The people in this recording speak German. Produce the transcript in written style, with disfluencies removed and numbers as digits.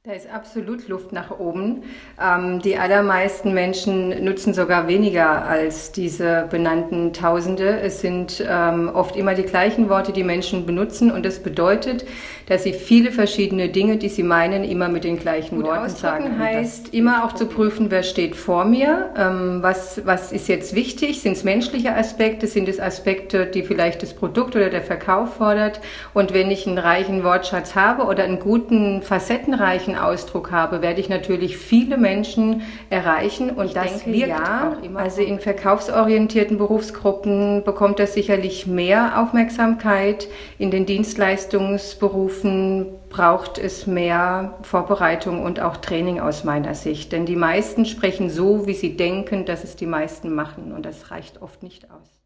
Da ist absolut Luft nach oben. Die allermeisten Menschen nutzen sogar weniger als diese benannten Tausende. Es sind oft immer die gleichen Worte, die Menschen benutzen, und das bedeutet, dass sie viele verschiedene Dinge, die sie meinen, immer mit den gleichen Worten sagen. Heißt immer auch zu prüfen, wer steht vor mir, was ist jetzt wichtig, sind es menschliche Aspekte, sind es Aspekte, die vielleicht das Produkt oder der Verkauf fordert, und wenn ich einen reichen Wortschatz habe oder einen guten, facettenreichen Ausdruck habe, werde ich natürlich viele Menschen erreichen, und das wirkt auch immer. Also in verkaufsorientierten Berufsgruppen bekommt das sicherlich mehr Aufmerksamkeit. In den Dienstleistungsberufen braucht es mehr Vorbereitung und auch Training aus meiner Sicht, denn die meisten sprechen so, wie sie denken, dass es die meisten machen, und das reicht oft nicht aus.